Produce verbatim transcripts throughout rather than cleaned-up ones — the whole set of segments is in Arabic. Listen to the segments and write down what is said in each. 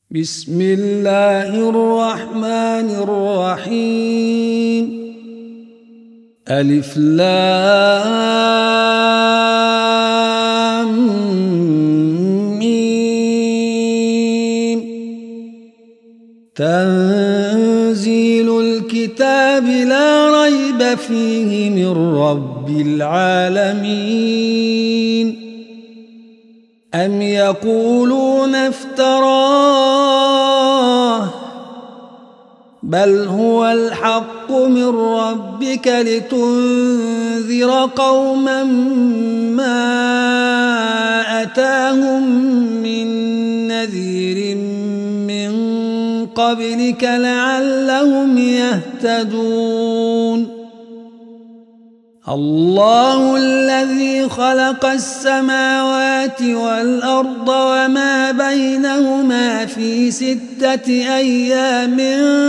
بسم الله الرحمن الرحيم. ألف لام ميم. تنزيل الكتاب لا ريب فيه من رب العالمين. أم يقولون افتراه بل هو الحق من ربك لتنذر قوما ما أتاهم من نذير من قبلك لعلهم يهتدون. الله الذي خلق السماوات والأرض وما بينهما في ستة أيام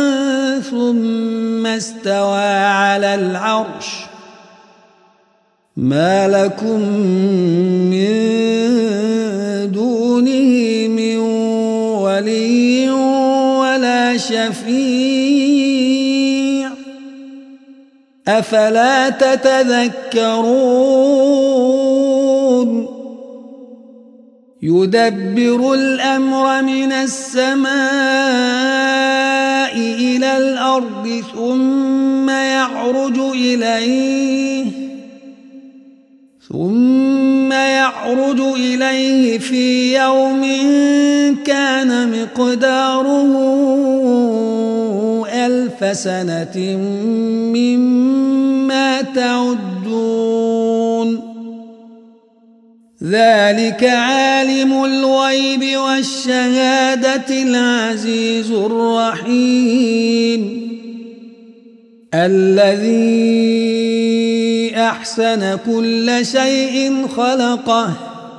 ثم استوى على العرش. ما لكم من دونه من ولي ولا شفيع أفلا تتذكرون. يدبر الأمر من السماء إلى الأرض ثم يعرج إليه ثم يعرج إليه في يوم كان مقداره ألف سنة مما تعدون. ذلك عالم الغيب والشهادة العزيز الرحيم الذي أحسن كل شيء خلقه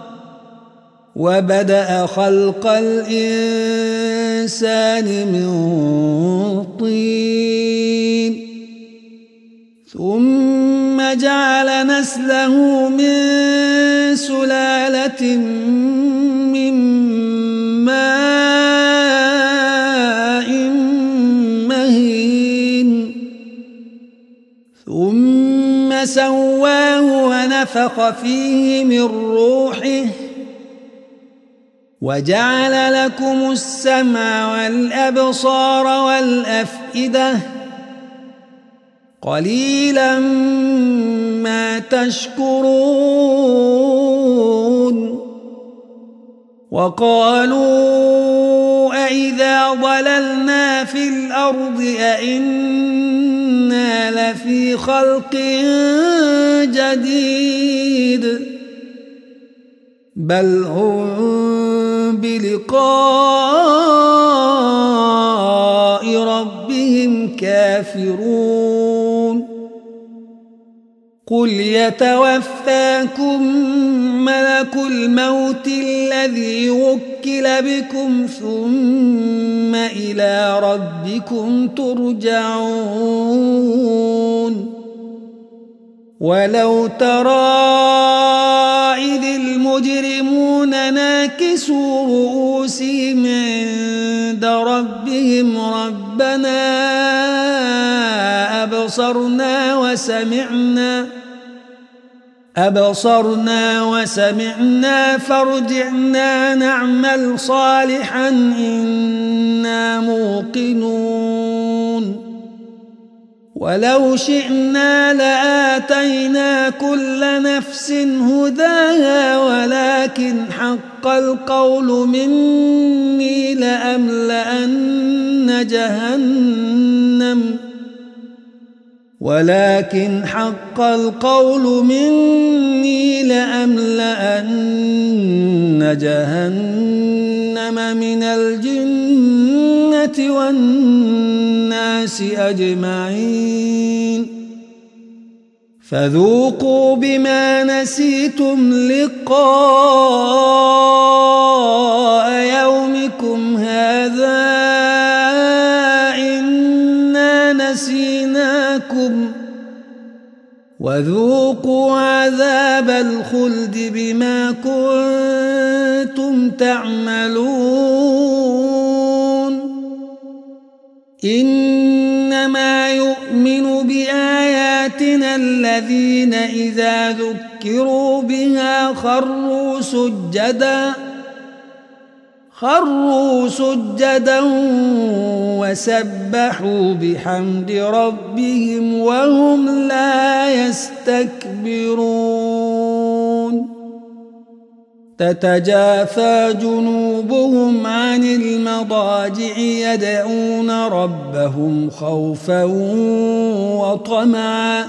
وبدأ خلق الإنسان من طين ثم جعل نسله من سلالة من ماء مهين ثم سواه ونفخ فيه من روحه وجعل لكم السمع والأبصار والأفئدة قليلا ما تشكرون. وقالوا أئذا ضللنا في الأرض أئنا لفي خلق جديد بل هم بلقاء ربهم كافرون. قل يتوفاكم ملك الموت الذي وكل بكم ثم إلى ربكم ترجعون. ولو ترى إذ المجرمون ناكسوا رؤوسهم عند ربهم ربنا أبصرنا وسمعنا أبصرنا وسمعنا فارجعنا نعمل صالحا إنا موقنون. ولو شئنا لآتينا كل نفس هداها ولكن حق القول مني لأملأن جهنم ولكن حق القول مني لأملأن جهنم من الجنة والناس أجمعين. فذوقوا بما نسيتم لقاء يومكم هذا إنا نسيناكم وذوقوا عذاب الخلد بما كنتم تعملون. إنما يؤمن بآياتنا الذين إذا ذكروا بها خروا سجدا خروا سجدا وسبحوا بحمد ربهم وهم لا يستكبرون تتجافى جنوبهم عن المضاجع يدعون ربهم خوفا وطمعا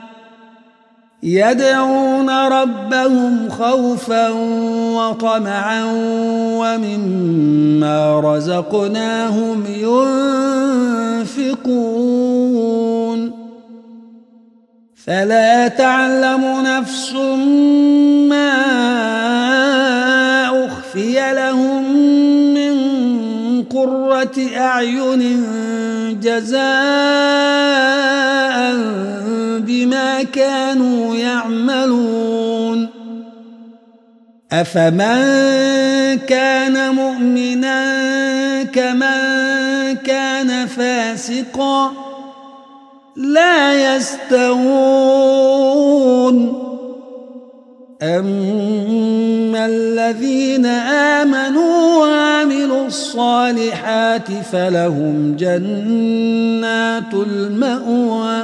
يدعون ربهم خوفا وطمعا ومما رزقناهم ينفقون فلا تعلم نفس ما أخفي لهم من قرة أعين جزاء بما كانوا يعملون أفمن كان مؤمنا كمن كان فاسقا لا يستوون أما الذين آمنوا وعملوا الصالحات فلهم جنات المأوى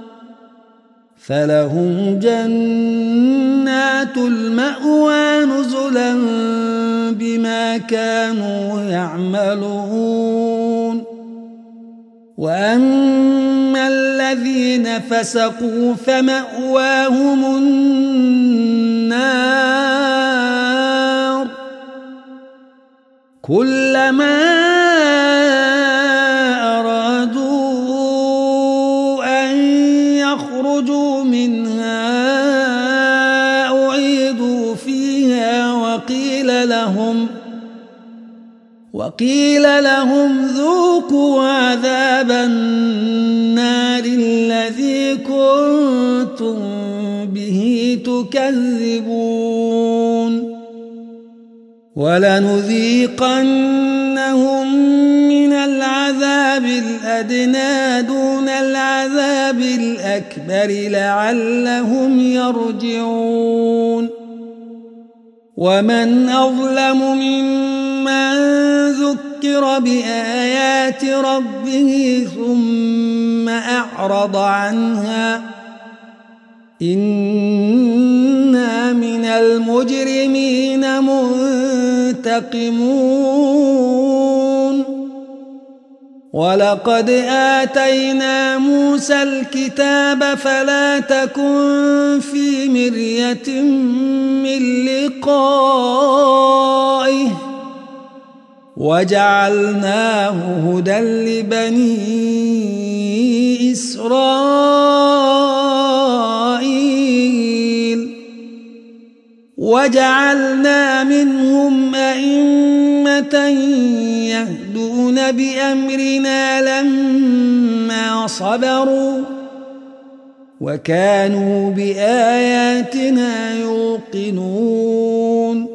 فلهم جنات المأوى نزلا بما كانوا يعملون وأما الذين فسقوا فمأواهم النار كلما أرادوا أن يخرجوا منها أعيدوا فيها وقيل لهم وقيل لهم ذوقوا عذاب النار الذي كنتم به تكذبون ولنذيقنهم من العذاب الأدنى دون العذاب الأكبر لعلهم يرجعون ومن أظلم ممن ذكر بآيات ربه ثم أعرض عنها إنا من المجرمين منتقمون ولقد آتينا موسى الكتاب فلا تكن في مرية من لقائه وجعلناه هدى لبني إسرائيل وجعلنا منهم أئمة يهدون بأمرنا لما صبروا وكانوا بآياتنا يوقنون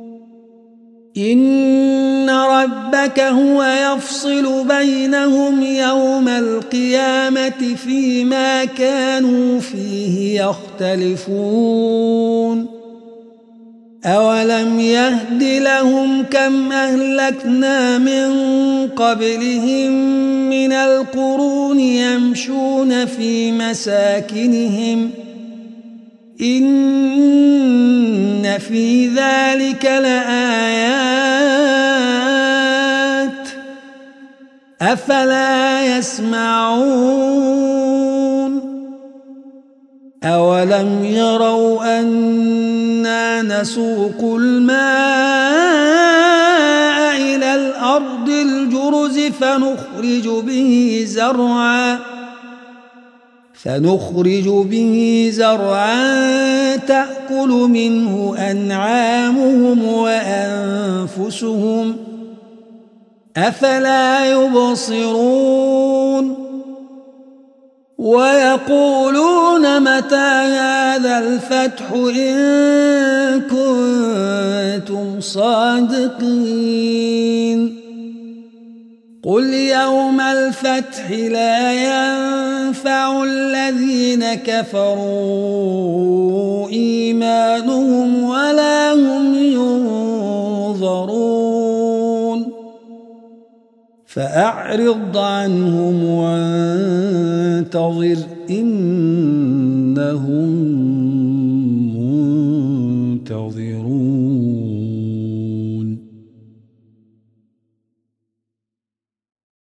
إن ربك هو يفصل بينهم يوم القيامة فيما كانوا فيه يختلفون أولم يهد لهم كم أهلكنا من قبلهم من القرون يمشون في مساكنهم إن في ذلك لآيات أفلا يسمعون أولم يروا أنا نسوق الماء إلى الأرض الجرز فنخرج به زرعا فنخرج به زرعا تأكل منه أنعامهم وأنفسهم أفلا يبصرون ويقولون متى هذا الفتح إن كنتم صادقين قل يوم الفتح لا ينفع الذين كفروا إيمانهم ولا هم ينظرون فأعرض عنهم وانتظر إنهم